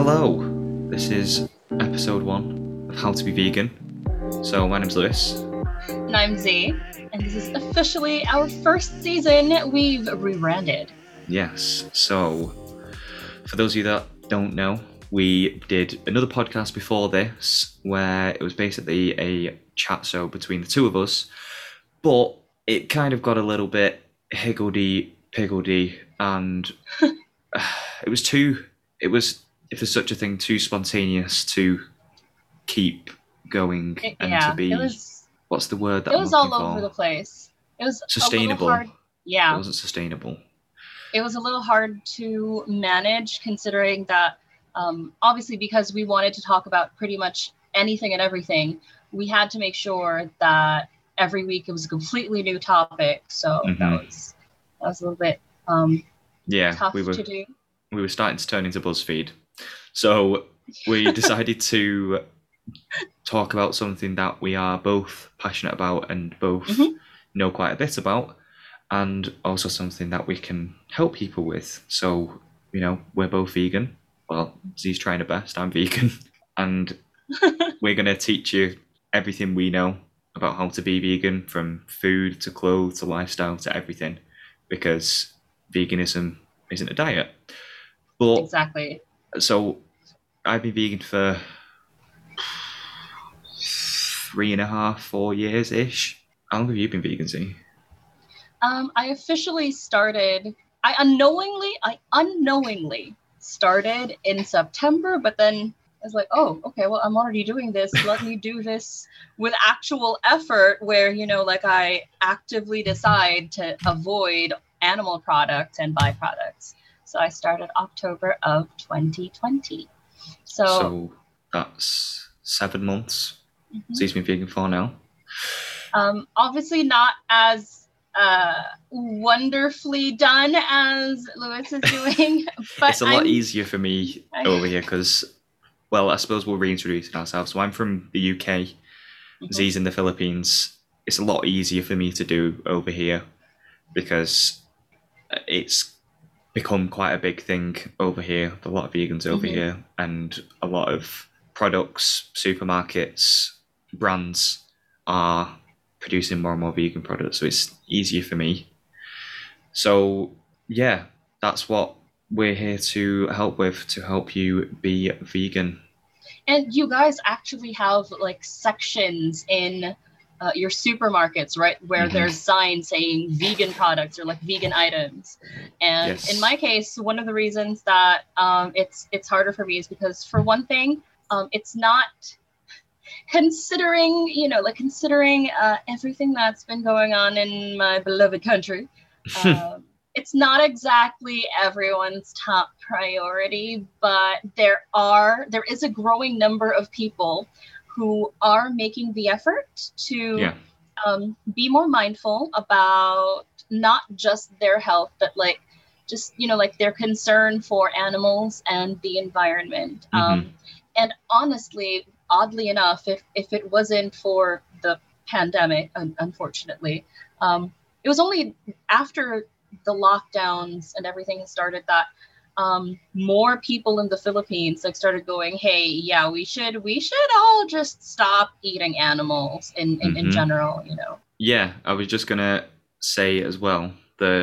Hello, this is episode 1 of How to Be Vegan. So my name's Lewis. And I'm Z, and this is officially our first season. We've rebranded. Yes, so for those of you that don't know, we did another podcast before this where it was basically a chat show between the two of us, but it kind of got a little bit higgledy-piggledy, and it was, if there's such a thing, too spontaneous to keep going to be, what's the word that I'm looking for? It was all over the place. It was sustainable. A little hard. Yeah. It wasn't sustainable. It was a little hard to manage, considering that obviously, because we wanted to talk about pretty much anything and everything, we had to make sure that every week it was a completely new topic. So that was a little bit tough to do. We were starting to turn into BuzzFeed. So we decided to talk about something that we are both passionate about and both know quite a bit about, and also something that we can help people with. So, we're both vegan. Well, Z's trying her best. I'm vegan. And we're going to teach you everything we know about how to be vegan, from food to clothes to lifestyle to everything, because veganism isn't a diet. But, exactly. So I've been vegan for 3.5, 4 years-ish. How long have you been vegan, Z? I officially started, I unknowingly started in September, but then I was like, oh, okay, well, I'm already doing this. Let me do this with actual effort where, I actively decide to avoid animal products and byproducts. So I started October of 2020. So that's 7 months. Z's been vegan for now. Obviously not as wonderfully done as Lewis is doing, but it's a lot easier for me over here because, well, I suppose we'll reintroduce ourselves. So I'm from the UK, Z's in the Philippines. It's a lot easier for me to do over here because it's become quite a big thing over here. A lot of vegans over here, and a lot of products, supermarkets, brands are producing more and more vegan products, so it's easier for me. So yeah, that's what we're here to help with, to help you be vegan. And you guys actually have sections in your supermarkets, right, where there's signs saying vegan products or vegan items. And in my case, one of the reasons that it's harder for me is because, for one thing, it's not, considering everything that's been going on in my beloved country, it's not exactly everyone's top priority, but there is a growing number of people who are making the effort to be more mindful about not just their health, but their concern for animals and the environment. And honestly, oddly enough, if it wasn't for the pandemic, unfortunately, it was only after the lockdowns and everything started that more people in the Philippines started going, hey, yeah, we should all just stop eating animals in general, Yeah, I was just gonna say as well,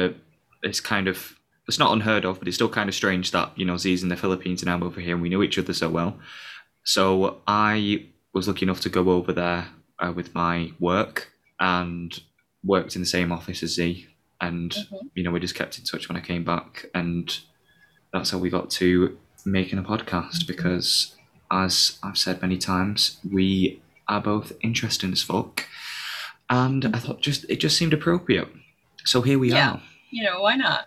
it's not unheard of, but it's still kind of strange that Z's in the Philippines and I'm over here and we know each other so well. So I was lucky enough to go over there with my work and worked in the same office as Z. And, we just kept in touch when I came back. And that's how we got to making a podcast, because, as I've said many times, we are both interesting as fuck. And I thought it just seemed appropriate. So here we are. Why not?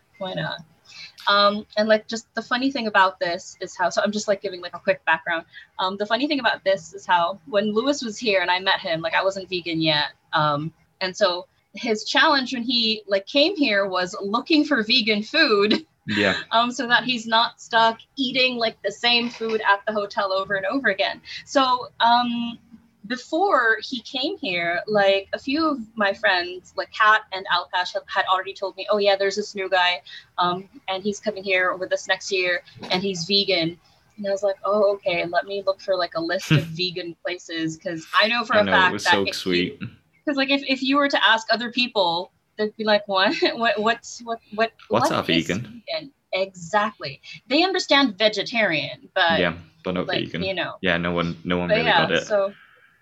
And just the funny thing about this is how, so I'm just giving a quick background. The funny thing about this is how, when Lewis was here and I met him, I wasn't vegan yet. And so his challenge when he came here was looking for vegan food. Yeah. So that he's not stuck eating the same food at the hotel over and over again. So before he came here, a few of my friends, Kat and Alkash, had already told me, oh yeah, there's this new guy, and he's coming here with us next year, and he's vegan. And I was like, oh, okay, let me look for like a list of vegan places, because I know for I a know, it fact was that so if you, sweet. because like if you were to ask other people, they'd be like, what, What's what that is vegan? vegan exactly? They understand vegetarian, but Yeah, but not like vegan. Yeah, no one but really got yeah, it. so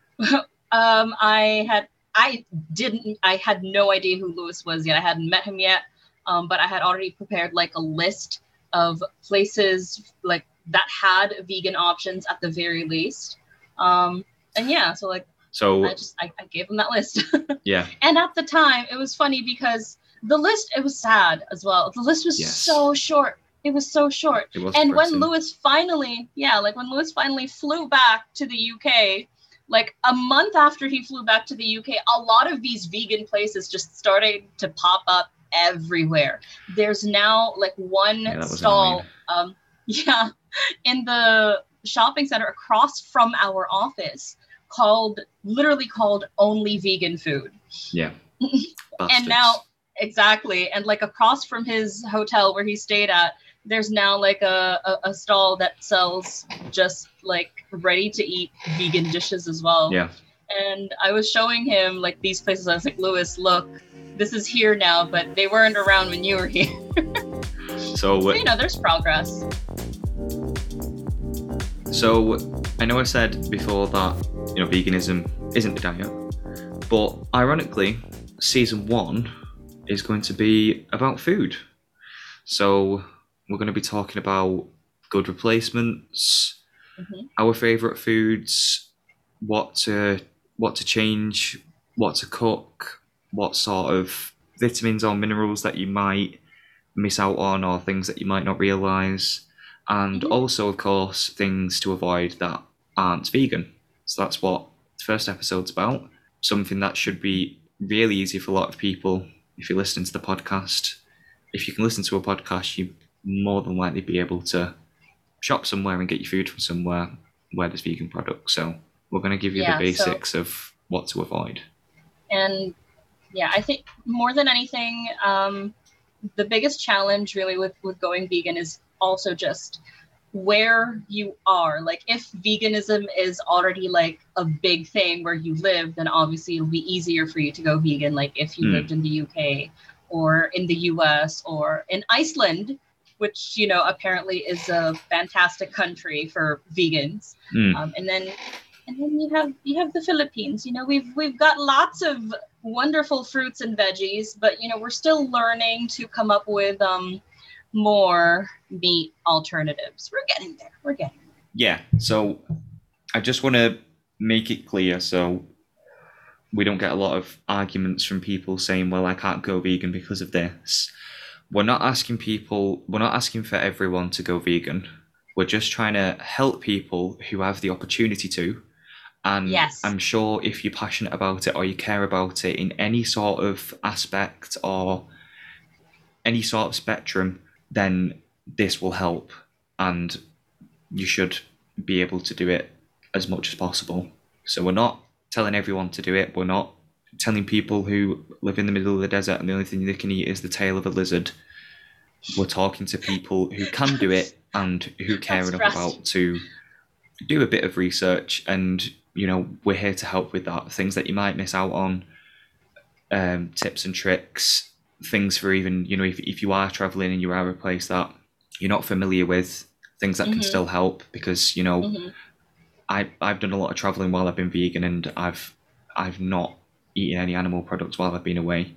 I had no idea who Lewis was yet. I hadn't met him yet, but I had already prepared like a list of places like that had vegan options at the very least. And yeah, so like So I gave him that list. yeah, And at the time, it was funny because the list, it was sad as well. The list was yes, so short. It was so short. it was And when depressing. Lewis finally, yeah, like when Lewis finally flew back to the UK, like a month after he flew back to the UK, a lot of these vegan places just started to pop up everywhere. There's now like one Yeah, that was annoying. stall, yeah, in the shopping center across from our office literally called Only Vegan Food. Yeah, And now, bastards. exactly, and like across from his hotel where he stayed at, there's now like a stall that sells just like ready to eat vegan dishes as well. Yeah. And I was showing him like these places. I was like, Lewis, look, this is here now, but they weren't around when you were here. So So, there's progress. So I know I said before that veganism isn't a diet, but ironically, season 1 is going to be about food. So we're going to be talking about good replacements, our favorite foods, what to change, what to cook, what sort of vitamins or minerals that you might miss out on, or things that you might not realize, and also, of course, things to avoid that aren't vegan. So that's what the first episode's about. Something that should be really easy for a lot of people if you're listening to the podcast. If you can listen to a podcast, you more than likely be able to shop somewhere and get your food from somewhere where there's vegan products. So we're going to give you the Yeah, so, basics of what to avoid. and yeah, I think more than anything, the biggest challenge really with going vegan is also just where you are. Like if veganism is already like a big thing where you live, then obviously it'll be easier for you to go vegan. Like if you lived in the UK or in the US or in Iceland, which apparently is a fantastic country for vegans. And then you have the Philippines. We've got lots of wonderful fruits and veggies, but we're still learning to come up with more meat alternatives. We're getting there. Yeah, so I just want to make it clear so we don't get a lot of arguments from people saying, well, I can't go vegan because of this. We're not asking for everyone to go vegan. We're just trying to help people who have the opportunity to. And Yes. I'm sure if you're passionate about it or you care about it in any sort of aspect or any sort of spectrum, then this will help. And you should be able to do it as much as possible. So we're not telling everyone to do it. We're not telling people who live in the middle of the desert and the only thing they can eat is the tail of a lizard. We're talking to people who can do it and who care enough about to do a bit of research, and we're here to help with that. Things that you might miss out on, tips and tricks, things for even if you are traveling and you are a place that you're not familiar with, things that can still help, because I've done a lot of traveling while I've been vegan, and I've not eaten any animal products while I've been away.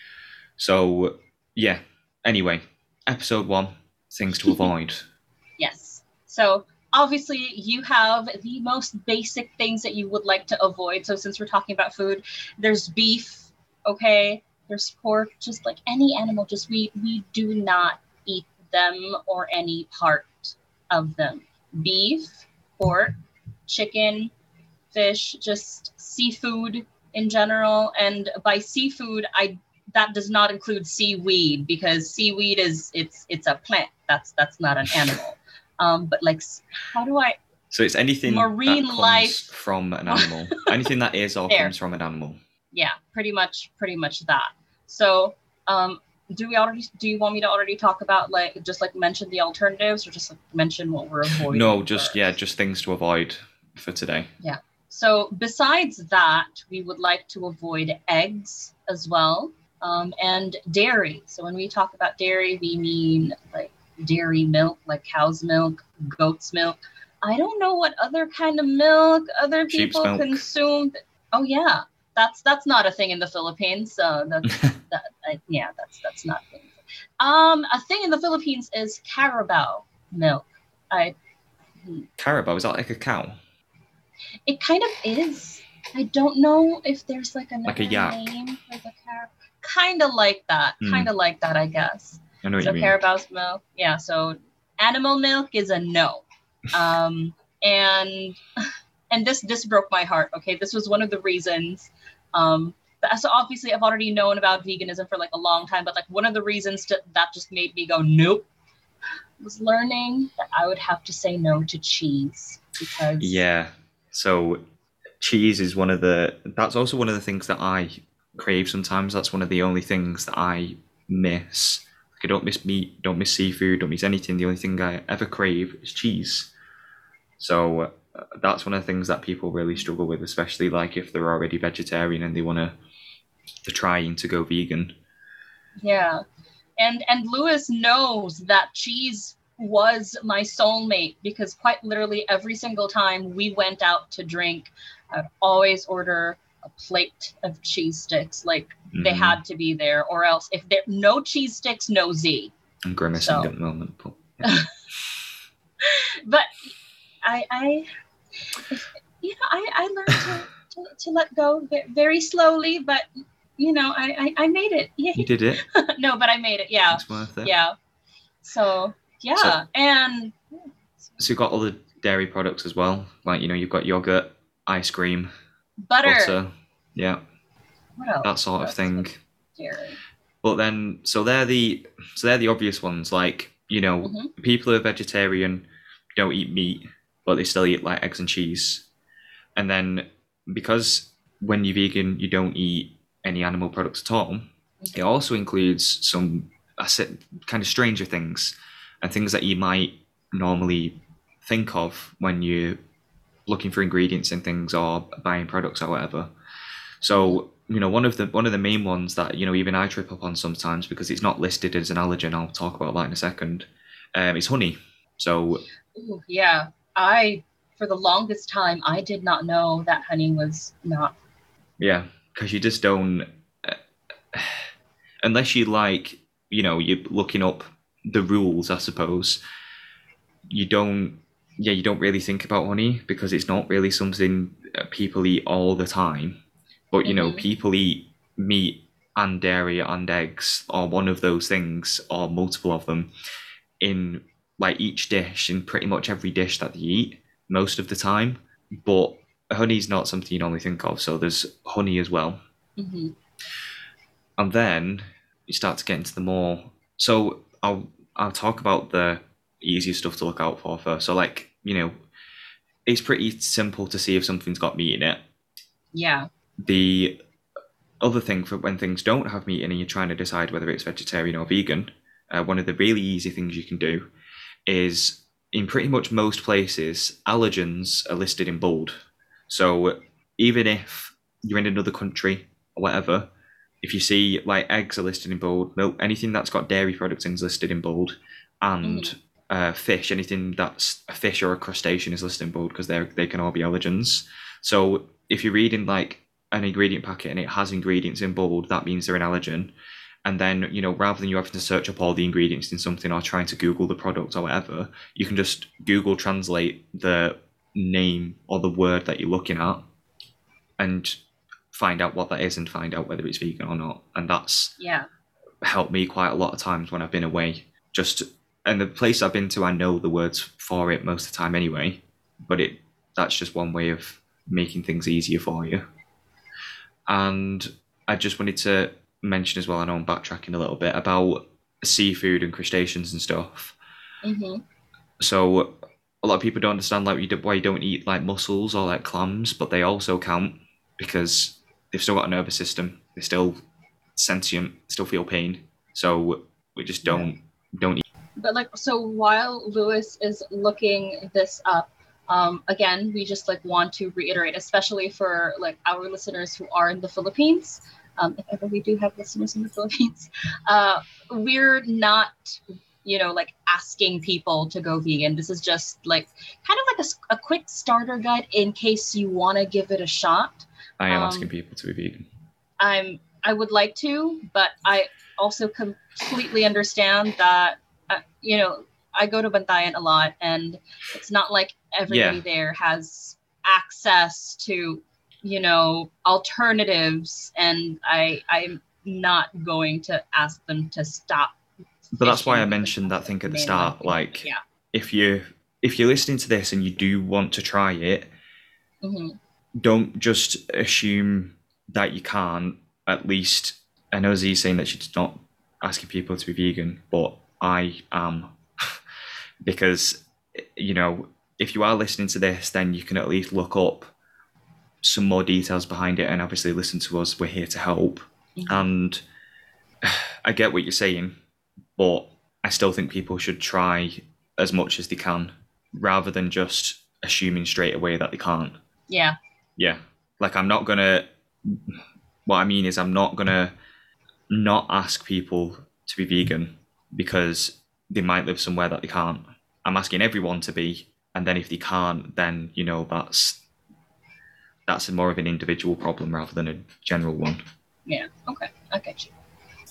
So yeah. Anyway, episode 1, things to avoid. Yes. So obviously you have the most basic things that you would like to avoid. So since we're talking about food, there's beef, okay? There's pork, just like any animal, just we do not eat them or any part of them. Beef, pork, chicken, fish, just seafood in general. And by seafood, that does not include seaweed, because seaweed it's a plant. That's not an animal. But like, how do I? So it's anything marine that comes life from an animal. Anything that is or there. comes from an animal. Yeah, pretty much that. So do you want me to already talk about like just like mention the alternatives or just like mention what we're avoiding? No, just things to avoid for today. Yeah. So besides that, we would like to avoid eggs as well, and dairy. So when we talk about dairy, we mean like dairy milk, like cow's milk, goat's milk. I don't know what other kind of milk other Sheep's people milk. consume. Oh yeah, that's not a thing in the Philippines. So that's not a thing. A thing in the Philippines is Carabao milk. I Carabao, is that like a cow? It kind of is. I don't know if there's like Like a another yak? name for the Carabao. Kind of like that. Kind of like that, I guess. I know what So you mean. Carabao's milk. Yeah. So animal milk is a no. And this broke my heart. Okay, this was one of the reasons. So obviously I've already known about veganism for like a long time, but like one of the reasons that just made me go nope was learning that I would have to say no to cheese because Yeah. So cheese is that's also one of the things that I crave sometimes. That's one of the only things that I miss. Like I don't miss meat, don't miss seafood, don't miss anything. The only thing I ever crave is cheese. So that's one of the things that people really struggle with, especially like if they're already vegetarian and they're trying to go vegan. Yeah. And Lewis knows that cheese was my soulmate because quite literally every single time we went out to drink, I'd always order a plate of cheese sticks. Like they had to be there, or else if there no cheese sticks, no Z. I'm grimacing at the moment. But, yeah. But I learned to let go very slowly, but I made it. Yeah. You did it. No, but I made it. Yeah. It's worth it. Yeah. So yeah, and so you've got all the dairy products as well. Like you've got yogurt, ice cream, butter. Yeah. What else? That sort of thing. Dairy. But then, so they're the obvious ones. Like people who are vegetarian don't eat meat, but they still eat like eggs and cheese. And then because when you're vegan, you don't eat any animal products at all. It also includes some kind of stranger things and things that you might normally think of when you're looking for ingredients in things or buying products or whatever. So one of the main ones that even I trip up on sometimes because it's not listed as an allergen. I'll talk about that in a second. Is honey. So yeah, for the longest time I did not know that honey was not. Yeah, because you just don't. Unless you you're looking up the rules, I suppose. You don't really think about honey because it's not really something people eat all the time. But people eat meat and dairy and eggs, or one of those things, or multiple of them, in like each dish, in pretty much every dish that they eat most of the time. But honey's not something you normally think of, so there's honey as well. And then you start to get into the more. So I'll talk about the easier stuff to look out for first. So it's pretty simple to see if something's got meat in it. Yeah. The other thing for when things don't have meat in and you're trying to decide whether it's vegetarian or vegan, one of the really easy things you can do is in pretty much most places, allergens are listed in bold. So even if you're in another country or whatever, if you see like eggs are listed in bold, milk, anything that's got dairy products in is listed in bold, and fish, anything that's a fish or a crustacean is listed in bold because they can all be allergens. So if you're reading like an ingredient packet and it has ingredients in bold, that means they're an allergen. And then, rather than you having to search up all the ingredients in something or trying to Google the product or whatever, you can just Google translate the name or the word that you're looking at and find out what that is and find out whether it's vegan or not. And that's helped me quite a lot of times when I've been away. And the place I've been to, I know the words for it most of the time anyway, but that's just one way of making things easier for you. And I just wanted to mention as well, I know I'm backtracking a little bit, about seafood and crustaceans and stuff. So a lot of people don't understand why you don't eat like mussels or like clams, but they also count because they've still got a nervous system. They're still sentient, still feel pain. So we just don't eat. But like, so while Lewis is looking this up, again, we just like want to reiterate, especially for like our listeners who are in the Philippines. If ever we do have listeners in the Philippines, we're not, like asking people to go vegan. This is just like kind of like a quick starter guide in case you want to give it a shot. I am asking Um, people to be vegan. I would like to, but I also completely understand that I go to Bantayan a lot, and it's not like everybody Yeah, there has access to alternatives, and I'm not going to ask them to stop but that's why I fishing because mentioned that's that like thing the at the main one start. thing. Like, Yeah. if you if you're listening to this and you do want to try it, Hmm. don't just assume that you can't. At least I know Z's saying that she's not asking people to be vegan, but I am because you know if you are listening to this, then you can at least look up some more details behind it, and obviously listen to us. We're here to help, Hmm. and I get what you're saying, but I still think people should try as much as they can rather than just assuming straight away that they can't. Yeah. Yeah. Like I'm not gonna what I mean is I'm not gonna not ask people to be vegan because they might live somewhere that they can't. I'm asking everyone to be, and then if they can't, then that's more of an individual problem rather than a general one. Yeah. Okay. I get you.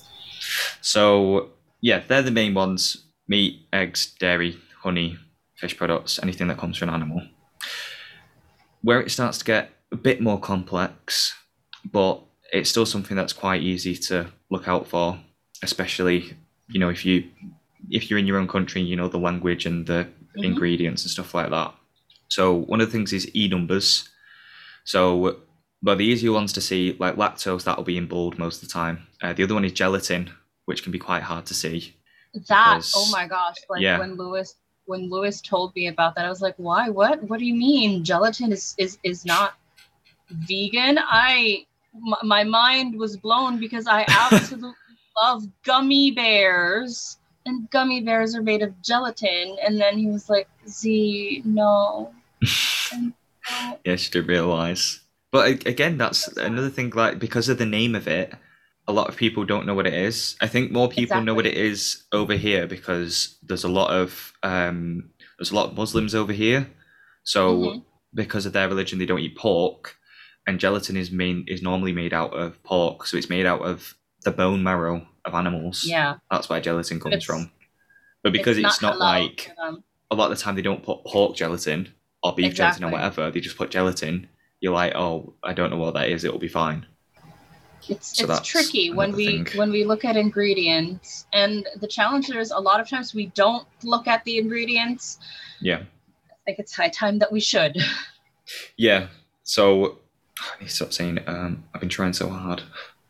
So yeah, they're the main ones: meat, eggs, dairy, honey, fish products, anything that comes from an animal. Where it starts to get a bit more complex, but it's still something that's quite easy to look out for, especially if you're in your own country, you know the language and the Hmm. ingredients and stuff like that. So one of the things is numbers. So, but the easier ones to see, like lactose, that'll be in bold most of the time. The other one is gelatin, which can be quite hard to see That, oh because, my gosh, like yeah, when Lewis told me about that, I was like, why? What do you mean gelatin is not vegan? My mind was blown because I absolutely love gummy bears, and gummy bears are made of gelatin. And then he was like, Z, no. And no. yes, you did realize. But again, that's So sad. another thing. Like because of the name of it, a lot of people don't know what it is. I think more people know what Exactly. it is over here because there's a lot of Muslims over here. So Hmm. because of their religion, they don't eat pork, and gelatin is normally made out of pork. So it's made out of the bone marrow of animals. Yeah. That's where gelatin But comes from. But because it's not it's not halal for like them. a lot of the time they don't put pork gelatin or beef gelatin or Exactly. whatever, they just put gelatin. You're like, oh, I don't know what that is. It'll be fine. So It's that's tricky when another we thing. when we look at ingredients, and the challenge is a lot of times we don't look at the ingredients. Yeah. I think it's high time that we should. Yeah. So I need to stop saying I've been trying so hard.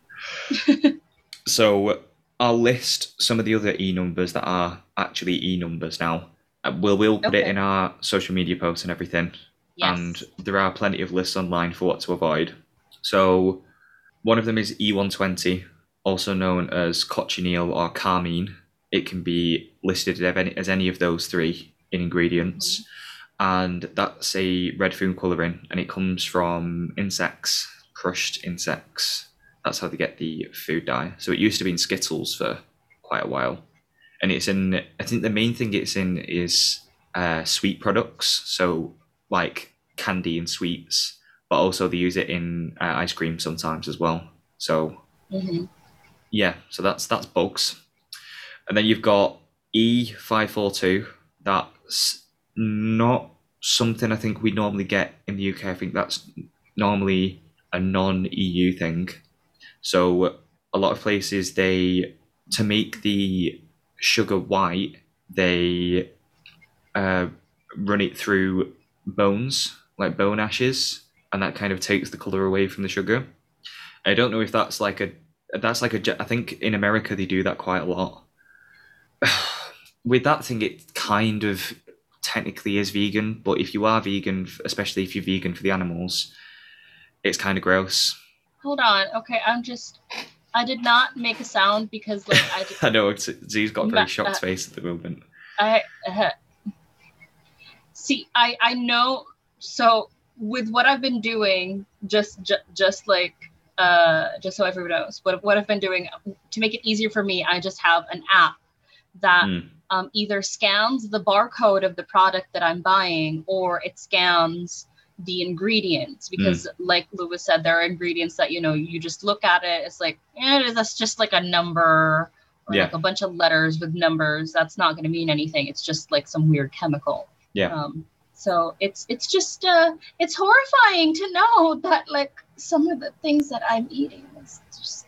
So I'll list some of the other e numbers that are actually e numbers now. We'll put it in Okay. our social media posts and everything. And Yes. there are plenty of lists online for what to avoid. So one of them is E120, also known as cochineal or carmine. It can be listed as any of those three in ingredients. Hmm. And that's a red food colouring, and it comes from insects, crushed insects. That's how they get the food dye. So it used to be in Skittles for quite a while. And it's in, I think the main thing it's in is sweet products. So like candy and sweets, but also they use it in ice cream sometimes as well. So Hmm. yeah, so that's bugs. And then you've got E542. That's not something I think we normally get in the UK. I think that's normally a non-EU thing. So a lot of places to make the sugar white, they uh, run it through bones, like bone ashes, and that kind of takes the color away from the sugar. I don't know if I think in America they do that quite a lot. With that thing, it kind of technically is vegan, but if you are vegan, especially if you're vegan for the animals, it's kind of gross. Hold on. Okay, I'm just I did not make a sound because like I just, I know Z's got a very shocked face at the moment. I see. I know. So with what I've been doing, just like just so everyone knows, what I've been doing to make it easier for me, I just have an app that either scans the barcode of the product that I'm buying, or it scans the ingredients, because like Lewis said, there are ingredients that, you know, you just look at it, it's like, that's just like a number, or like a bunch of letters with numbers. That's not going to mean anything. It's just like some weird chemical. So it's just it's horrifying to know that like some of the things that I'm eating is just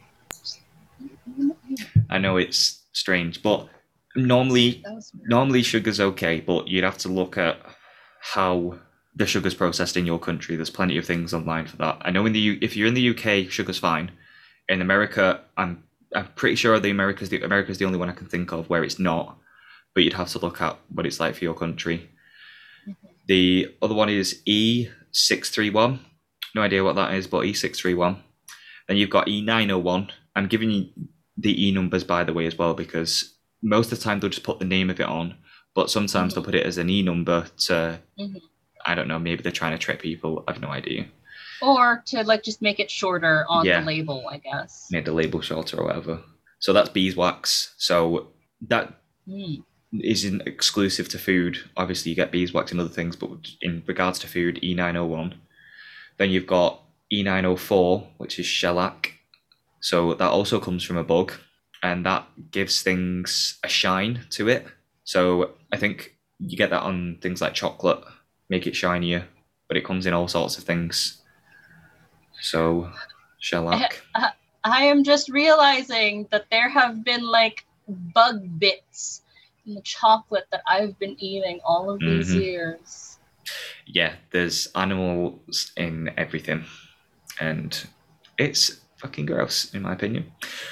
I know it's strange, but normally sugar's okay, but you'd have to look at how the sugar's processed in your country. There's plenty of things online for that. I know if you're in the UK, sugar's fine. In America, I'm pretty sure America's the only one I can think of where it's not, but you'd have to look at what it's like for your country. The other one is E631. No idea what that is, but E631. Then you've got E901. I'm giving you the E numbers, by the way, as well, because most of the time they'll just put the name of it on, but sometimes they'll put it as an E number to, I don't know, maybe they're trying to trick people. I have no idea. Or to like just make it shorter on the label, I guess. Make the label shorter or whatever. So that's beeswax. So that isn't exclusive to food. Obviously, you get beeswax in other things, but in regards to food, E901. Then you've got E904, which is shellac. So that also comes from a bug, and that gives things a shine to it. So I think you get that on things like chocolate, make it shinier, but it comes in all sorts of things. So shellac. I am just realizing that there have been like bug bits in the chocolate that I've been eating all of these years. Yeah, there's animals in everything, and it's fucking gross, in my opinion.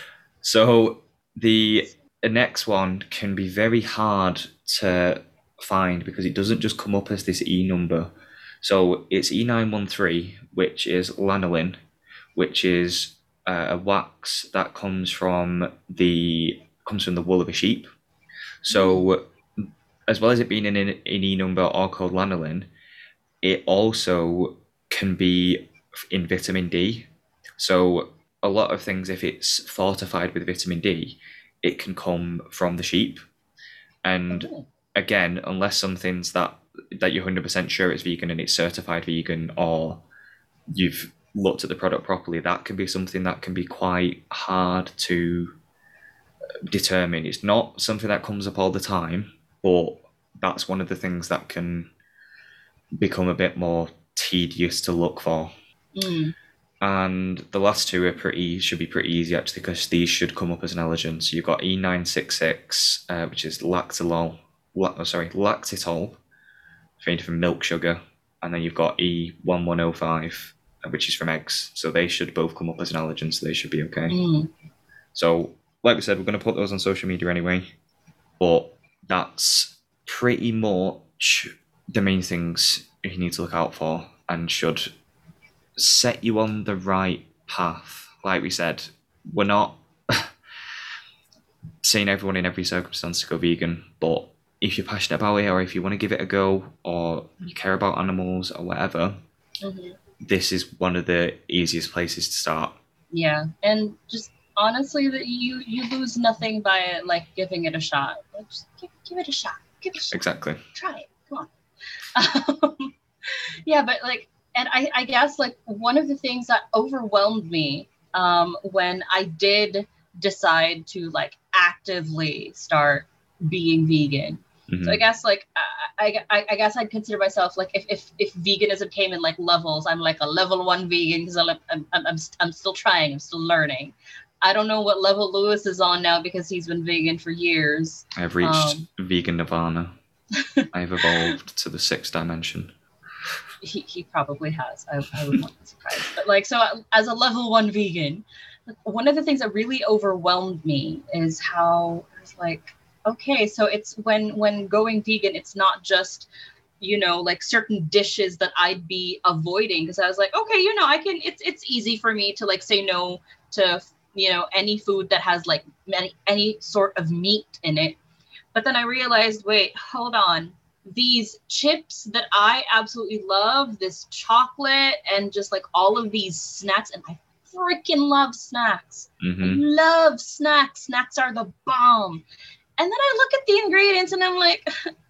So the next one can be very hard to find because it doesn't just come up as this E number. So it's E913, which is lanolin, which is a wax that comes from the wool of a sheep. So as well as it being in an E number or called lanolin, it also can be in vitamin D. So a lot of things, if it's fortified with vitamin D, it can come from the sheep. And again, unless something's that you're 100% sure it's vegan and it's certified vegan, or you've looked at the product properly, that can be something that can be quite hard to determine. It's not something that comes up all the time, but that's one of the things that can become a bit more tedious to look for. And the last two should be pretty easy actually, because these should come up as an allergen. So you've got E966, which is lactitol, made from milk sugar, and then you've got E1105, which is from eggs. So they should both come up as an allergen, so they should be okay. So, like we said, we're going to put those on social media anyway, but that's pretty much the main things you need to look out for and should set you on the right path. Like we said, we're not saying everyone in every circumstance to go vegan, but if you're passionate about it, or if you want to give it a go, or you care about animals or whatever, this is one of the easiest places to start. Yeah, and just honestly, that you lose nothing by like giving it a shot. Like, just give it a shot. Give it a shot. Exactly. Try it. Come on. Yeah, but like, and I guess like one of the things that overwhelmed me when I did decide to like actively start being vegan. So I guess like I guess I'd consider myself like if veganism came in like levels, I'm like a level 1 vegan because I'm still trying, I'm still learning. I don't know what level Lewis is on now because he's been vegan for years. I've reached vegan nirvana. I've evolved to the 6th dimension. He probably has. I would not be surprised. But like, so as a level 1 vegan, one of the things that really overwhelmed me is how I was like, okay, so it's when going vegan, it's not just, you know, like certain dishes that I'd be avoiding, because I was like, okay, you know, I can, it's easy for me to like say no to any food that has like any sort of meat in it. But then I realized, wait, hold on. These chips that I absolutely love, this chocolate and just like all of these snacks, and I freaking love snacks. I love snacks. Snacks are the bomb. And then I look at the ingredients and I'm like,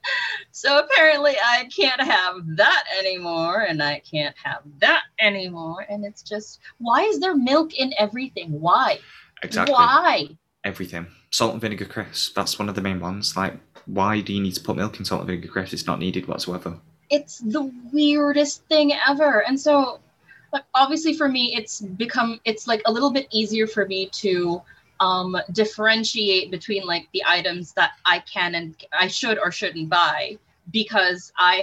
so apparently I can't have that anymore, and I can't have that anymore. And it's just, why is there milk in everything? Why? Exactly. Why? Everything. Salt and vinegar crisps, that's one of the main ones. Like, why do you need to put milk in salt and vinegar crisps? It's not needed whatsoever. It's the weirdest thing ever. And so, like, obviously for me, it's like a little bit easier for me to differentiate between like the items that I can and I should or shouldn't buy, because I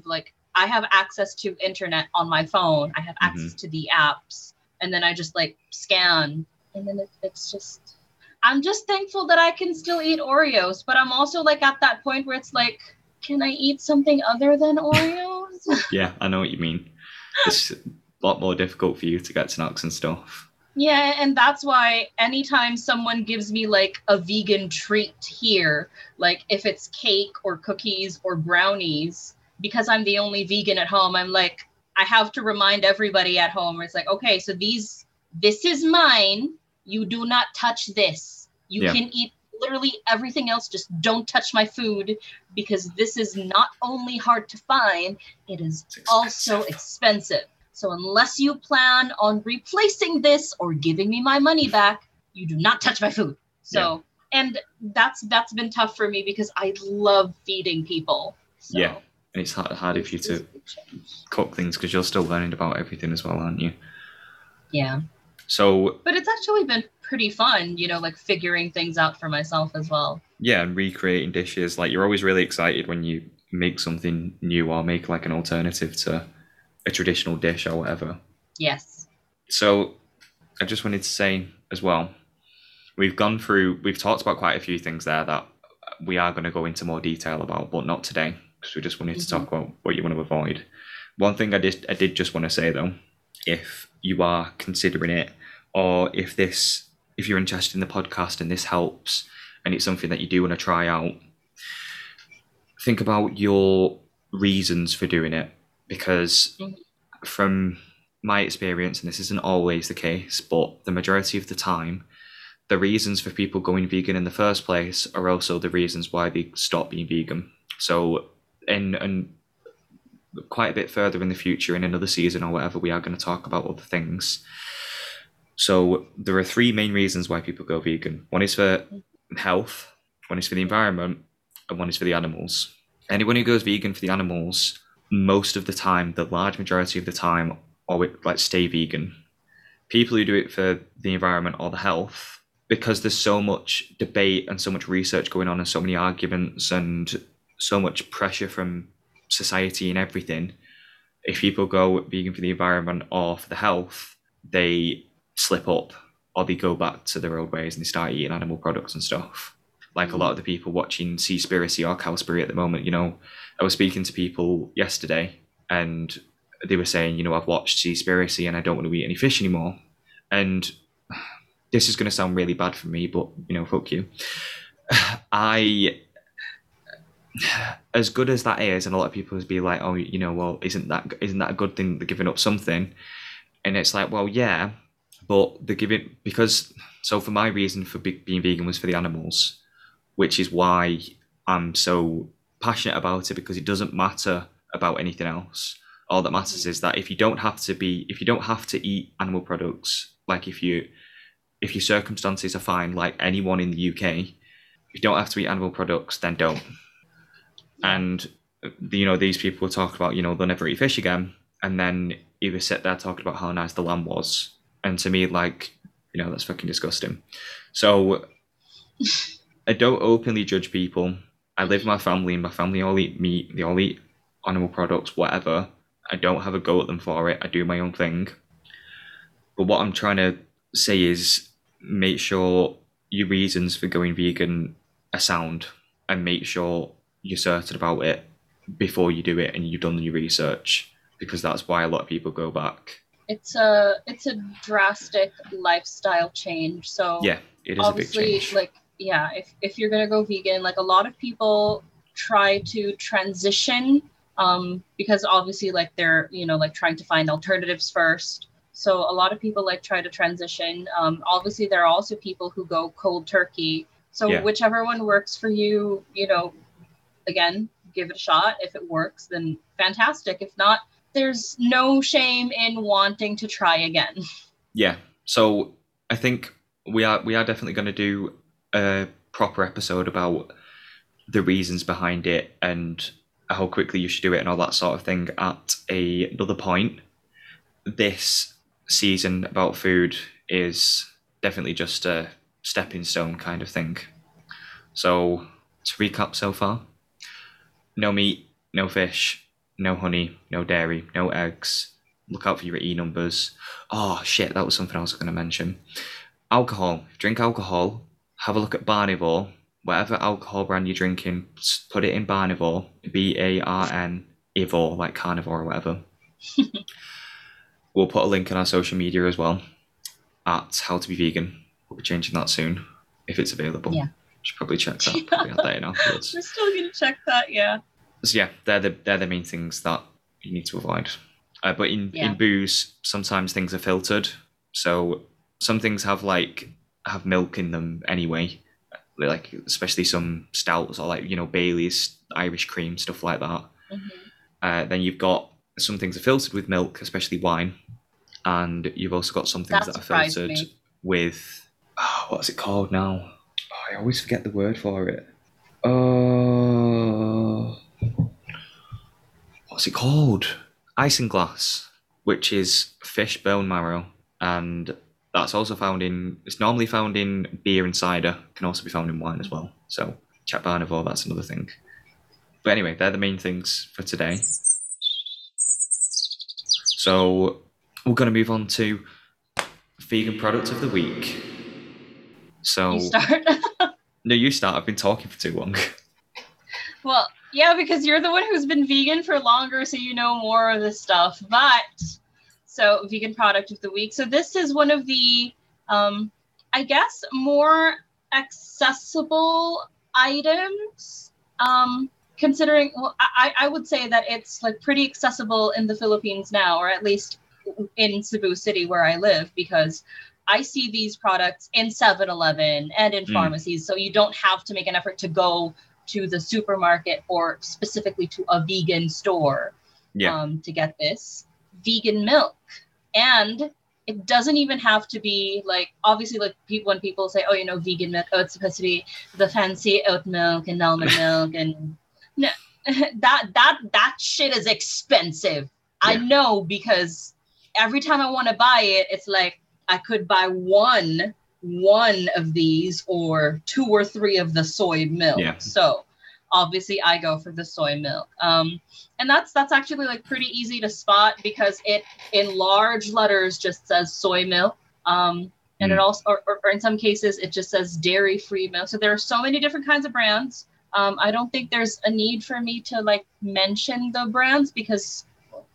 have access to internet on my phone. I have access to the apps, and then I just like scan, and then it's just, I'm just thankful that I can still eat Oreos, but I'm also like at that point where it's like, can I eat something other than Oreos? Yeah, I know what you mean. It's a lot more difficult for you to get snacks and stuff. Yeah, and that's why anytime someone gives me like a vegan treat here, like if it's cake or cookies or brownies, because I'm the only vegan at home, I'm like, I have to remind everybody at home. It's like, okay, so this is mine. You do not touch this. You can eat literally everything else. Just don't touch my food, because this is not only hard to find, it is also expensive. So unless you plan on replacing this or giving me my money back, you do not touch my food. So, and that's been tough for me because I love feeding people. So yeah, and it's harder for you to cook things because you're still learning about everything as well, aren't you? Yeah. So, but it's actually been pretty fun, like figuring things out for myself as well. Yeah, and recreating dishes. Like, you're always really excited when you make something new or make like an alternative to a traditional dish or whatever. Yes. So I just wanted to say as well, we've talked about quite a few things there that we are going to go into more detail about, but not today, because we just wanted to talk about what you want to avoid. One thing I did just want to say though, if you are considering it, or if you're interested in the podcast and this helps and it's something that you do want to try out, think about your reasons for doing it, because from my experience, and this isn't always the case, but the majority of the time, the reasons for people going vegan in the first place are also the reasons why they stop being vegan. So, and quite a bit further in the future, in another season or whatever, we are going to talk about other things. So there are three main reasons why people go vegan. One is for health, one is for the environment, and one is for the animals. Anyone who goes vegan for the animals, most of the time, the large majority of the time, or like stay vegan. People who do it for the environment or the health, because there's so much debate and so much research going on and so many arguments and so much pressure from society and everything, if people go vegan for the environment or for the health, they slip up or they go back to their old ways and they start eating animal products and stuff. Like a lot of the people watching Seaspiracy or Cowspiracy at the moment, I was speaking to people yesterday and they were saying, I've watched Seaspiracy and I don't want to eat any fish anymore. And this is going to sound really bad for me, but, fuck you. As good as that is, and a lot of people would be like, oh, well, isn't that a good thing? They're giving up something. And it's like, well, yeah, but they're giving, so for my reason for being vegan was for the animals, which is why I'm so passionate about it, because it doesn't matter about anything else. All that matters is that if you don't have to eat animal products, like if your circumstances are fine, like anyone in the UK, if you don't have to eat animal products, then don't. And these people talk about, they'll never eat fish again, and then either sit there talking about how nice the lamb was, and to me, like, that's fucking disgusting. So I don't openly judge people. I live with my family, and my family all eat meat. They all eat animal products, whatever. I don't have a go at them for it. I do my own thing. But what I'm trying to say is, make sure your reasons for going vegan are sound, and make sure you're certain about it before you do it and you've done your research, because that's why a lot of people go back. It's a drastic lifestyle change. So Yeah, it is a big obviously, change. like, yeah, if you're gonna go vegan, like a lot of people try to transition, because obviously like they're, like trying to find alternatives first. So a lot of people like try to transition. Obviously there are also people who go cold turkey. So Yeah, whichever one works for you, again, give it a shot. If it works, then fantastic. If not, there's no shame in wanting to try again. yeah. So I think we are definitely going to do a proper episode about the reasons behind it and how quickly you should do it and all that sort of thing at another point. This season about food is definitely just a stepping stone kind of thing. So to recap so far, no meat, no fish, no honey, no dairy, no eggs. Look out for your E numbers. Oh shit, that was something I was going to mention. Alcohol. Drink alcohol. Have a look at Barnivore. Whatever alcohol brand you're drinking, put it in Barnivore. Barn Ivor, like carnivore or whatever. We'll put a link on our social media as well at How to Be Vegan. We'll be changing that soon if it's available. Yeah. Should probably check that. Probably add that in afterwards. We're still gonna check that, yeah. So yeah, they're the main things that you need to avoid. But in booze, sometimes things are filtered. So some things have milk in them anyway, like especially some stouts or like Bailey's, Irish cream, stuff like that. Then you've got some things are filtered with milk, especially wine, and you've also got some things that are filtered with what's it called now? Oh, I always forget the word for it. What's it called? Isinglass, which is fish bone marrow, and it's normally found in beer and cider. Can also be found in wine as well. So check Barnivore, that's another thing. But anyway, they're the main things for today. So we're going to move on to vegan product of the week. So you start. No, you start. I've been talking for too long. Well, yeah, because you're the one who's been vegan for longer, so you know more of this stuff. But so vegan product of the week. So this is one of the, I guess, more accessible items. Considering, well, I would say that it's like pretty accessible in the Philippines now, or at least in Cebu City where I live, because I see these products in 7-Eleven and in pharmacies. So you don't have to make an effort to go to the supermarket or specifically to a vegan store to get this. Vegan milk. And it doesn't even have to be like, obviously, like when people say, oh, vegan milk, oh, it's supposed to be the fancy oat milk and almond milk. And no, that shit is expensive. Yeah. I know, because every time I want to buy it, it's like I could buy one of these or 2 or 3 of the soy milk. Yeah. So obviously I go for the soy milk. And that's actually like pretty easy to spot, because it in large letters just says soy milk. And it also, or in some cases, it just says dairy-free milk. So there are so many different kinds of brands. I don't think there's a need for me to like mention the brands, because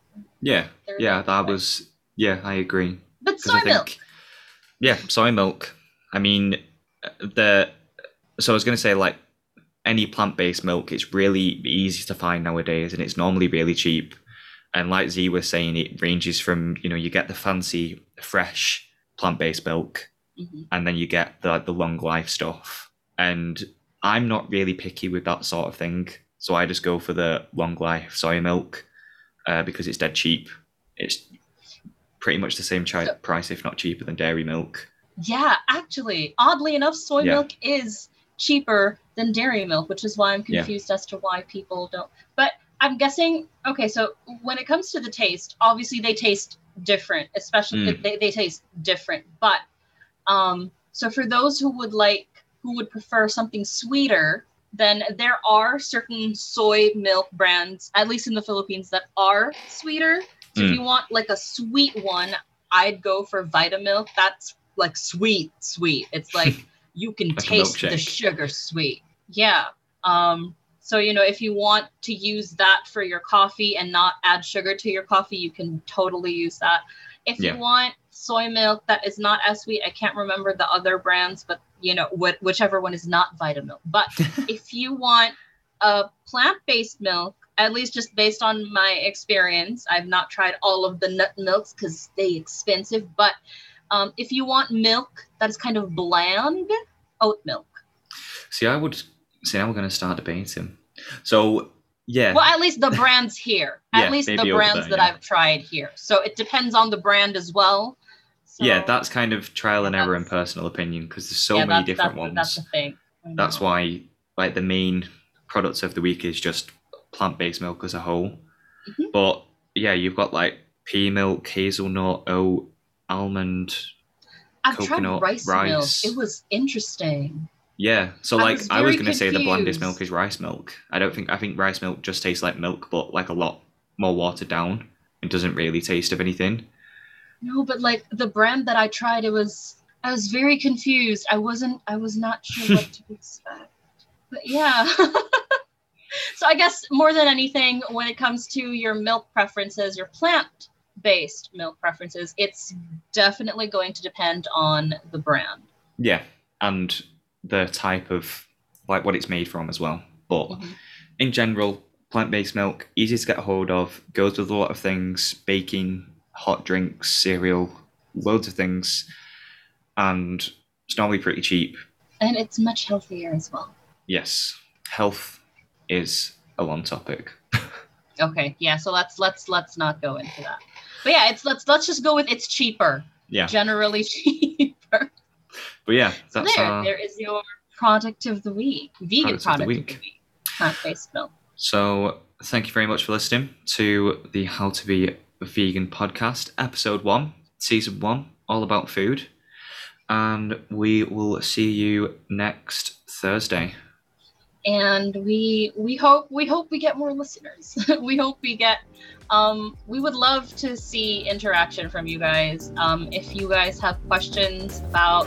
I agree. But soy milk. Yeah, soy milk. I mean, so I was going to say, like, any plant-based milk, it's really easy to find nowadays, and it's normally really cheap. And like Z was saying, it ranges from, you get the fancy, fresh plant-based milk, and then you get the long life stuff. And I'm not really picky with that sort of thing, so I just go for the long life soy milk because it's dead cheap. It's pretty much the same price, if not cheaper, than dairy milk. Yeah, actually, oddly enough, soy milk is cheaper than dairy milk, which is why I'm confused as to why people don't. But I'm guessing, okay, so when it comes to the taste, obviously they taste different, especially they taste different. But so for those who would prefer something sweeter, then there are certain soy milk brands, at least in the Philippines, that are sweeter. So if you want like a sweet one, I'd go for Vitamilk. That's like sweet. It's like you can like taste the sugar sweet. Yeah. So, if you want to use that for your coffee and not add sugar to your coffee, you can totally use that. If you want soy milk that is not as sweet, I can't remember the other brands, but whichever one is not Vitamilk. But if you want a plant-based milk, at least just based on my experience, I've not tried all of the nut milks because they're expensive. But if you want milk that is kind of bland, oat milk. See, now we're going to start debating. So, yeah. Well, at least the brands here. At least the brands that I've tried here. So it depends on the brand as well. So, yeah, that's kind of trial and error and personal opinion because there's so many different ones. That's the thing. That's why, like, the main products of the week is just plant-based milk as a whole. Mm-hmm. But, yeah, you've got, like, pea milk, hazelnut, oat, almond, coconut, I've tried rice milk. It was interesting. Yeah, so like I was going to say the blandest milk is rice milk. I think rice milk just tastes like milk, but like a lot more watered down. It doesn't really taste of anything. No, but like the brand that I tried, I was very confused. I was not sure what to expect. But yeah. So I guess more than anything, when it comes to your milk preferences, your plant-based milk preferences, it's definitely going to depend on the brand. Yeah, and the type of, like, what it's made from as well. But in general, plant-based milk, easy to get a hold of, goes with a lot of things, baking, hot drinks, cereal, loads of things, and it's normally pretty cheap. And it's much healthier as well. Yes, health is a long topic. Okay, yeah, so let's not go into that. But yeah, let's just go with it's cheaper. Yeah. Generally cheaper. But yeah, that's there is your product of the week. Vegan product of the week. Plant-based milk. So thank you very much for listening to the How to Be Vegan podcast, episode 1, season 1, all about food. And we will see you next Thursday. And we hope we get more listeners. We hope we get we would love to see interaction from you guys. If you guys have questions about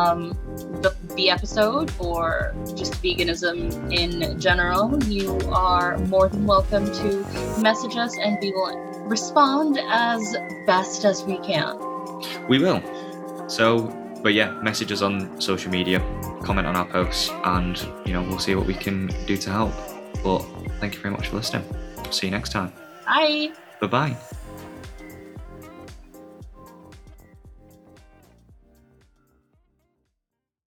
the episode or just veganism in general, you are more than welcome to message us and we will respond as best as we can. We will. So, but yeah, message us on social media, comment on our posts, and we'll see what we can do to help. But thank you very much for listening. See you next time. Bye. Bye-bye.